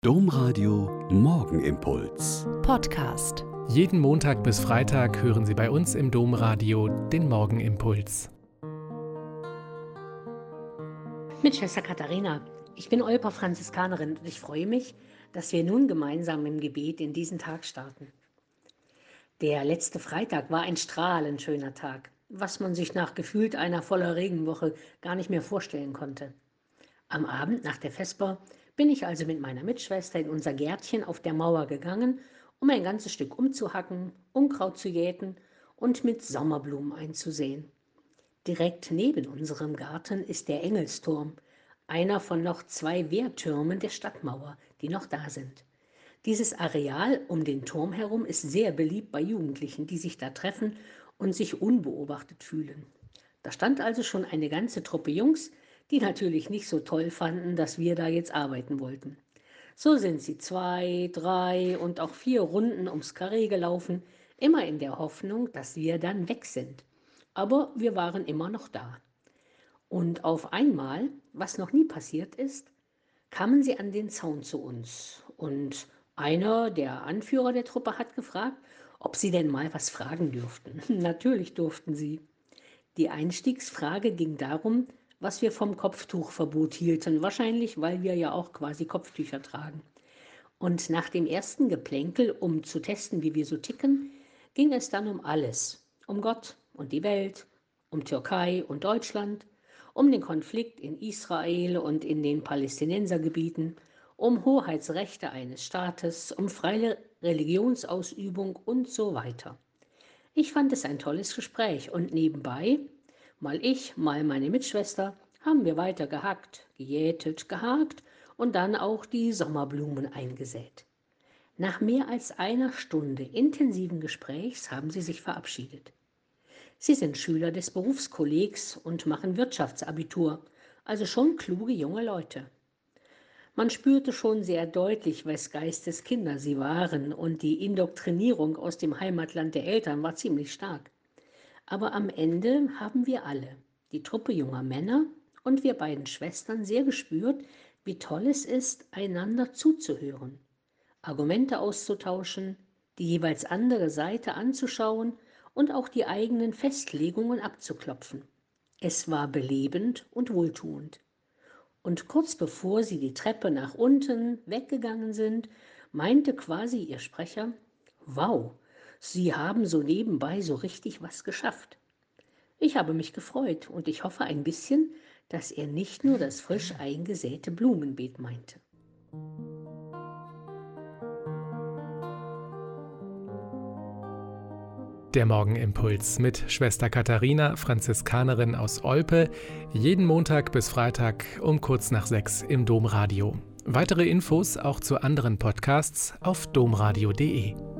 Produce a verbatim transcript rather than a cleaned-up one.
Domradio Morgenimpuls. Podcast. Jeden Montag bis Freitag hören Sie bei uns im Domradio den Morgenimpuls. Mit Schwester Katharina. Ich bin Olper Franziskanerin und ich freue mich, dass wir nun gemeinsam im Gebet in diesen Tag starten. Der letzte Freitag war ein strahlend schöner Tag, was man sich nach gefühlt einer voller Regenwoche gar nicht mehr vorstellen konnte. Am Abend nach der Vesper bin ich also mit meiner Mitschwester in unser Gärtchen auf der Mauer gegangen, um ein ganzes Stück umzuhacken, Unkraut zu jäten und mit Sommerblumen einzusehen. Direkt neben unserem Garten ist der Engelsturm, einer von noch zwei Wehrtürmen der Stadtmauer, die noch da sind. Dieses Areal um den Turm herum ist sehr beliebt bei Jugendlichen, die sich da treffen und sich unbeobachtet fühlen. Da stand also schon eine ganze Truppe Jungs, die natürlich nicht so toll fanden, dass wir da jetzt arbeiten wollten. So sind sie zwei, drei und auch vier Runden ums Karree gelaufen, immer in der Hoffnung, dass wir dann weg sind. Aber wir waren immer noch da. Und auf einmal, was noch nie passiert ist, kamen sie an den Zaun zu uns. Und einer, der Anführer der Truppe, hat gefragt, ob sie denn mal was fragen dürften. Natürlich durften sie. Die Einstiegsfrage ging darum, was wir vom Kopftuchverbot hielten, wahrscheinlich, weil wir ja auch quasi Kopftücher tragen. Und nach dem ersten Geplänkel, um zu testen, wie wir so ticken, ging es dann um alles. Um Gott und die Welt, um Türkei und Deutschland, um den Konflikt in Israel und in den Palästinensergebieten, um Hoheitsrechte eines Staates, um freie Religionsausübung und so weiter. Ich fand es ein tolles Gespräch und nebenbei, mal ich, mal meine Mitschwester, haben wir weiter gehackt, gejätet, gehakt und dann auch die Sommerblumen eingesät. Nach mehr als einer Stunde intensiven Gesprächs haben sie sich verabschiedet. Sie sind Schüler des Berufskollegs und machen Wirtschaftsabitur, also schon kluge junge Leute. Man spürte schon sehr deutlich, wes Geistes Kinder sie waren, und die Indoktrinierung aus dem Heimatland der Eltern war ziemlich stark. Aber am Ende haben wir alle, die Truppe junger Männer und wir beiden Schwestern, sehr gespürt, wie toll es ist, einander zuzuhören, Argumente auszutauschen, die jeweils andere Seite anzuschauen und auch die eigenen Festlegungen abzuklopfen. Es war belebend und wohltuend. Und kurz bevor sie die Treppe nach unten weggegangen sind, meinte quasi ihr Sprecher, wow, Sie haben so nebenbei so richtig was geschafft. Ich habe mich gefreut und ich hoffe ein bisschen, dass er nicht nur das frisch eingesäte Blumenbeet meinte. Der Morgenimpuls mit Schwester Katharina, Franziskanerin aus Olpe, jeden Montag bis Freitag um kurz nach sechs im Domradio. Weitere Infos auch zu anderen Podcasts auf domradio punkt de.